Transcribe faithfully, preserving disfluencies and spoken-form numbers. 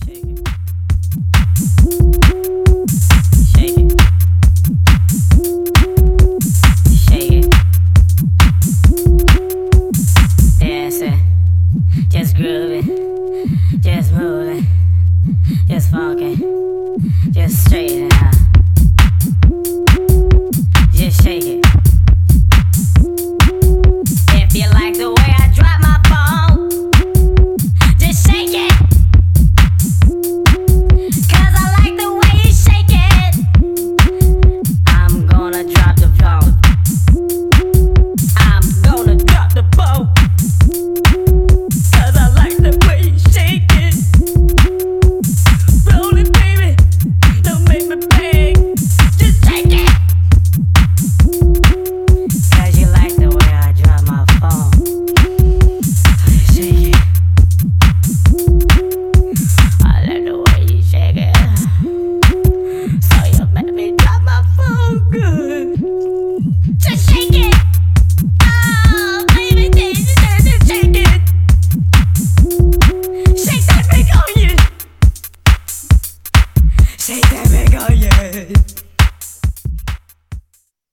Just grooving, just moving, just funkin', just straight it out. Just shake it. If you like the way I drop my phone, just shake it. Cause I like the way you shake it. I'm gonna drop the phone. I'm gonna drop the phone. Shake that